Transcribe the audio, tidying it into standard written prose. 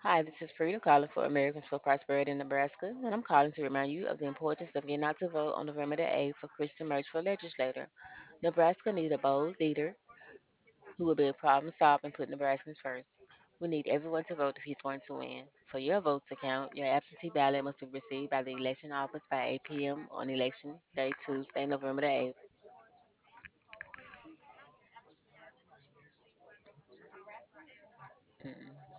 Hi, this is Frida calling for Americans for Prosperity in Nebraska, and I'm calling to remind you of the importance of getting out to vote on November the 8th for Kristen Merch for legislator. Nebraska needs a bold leader who will be a problem solver and put Nebraskans first. We need everyone to vote if he's going to win. For your vote to count, your absentee ballot must be received by the election office by 8 p.m. on election day, Tuesday, November the 8th. Mm.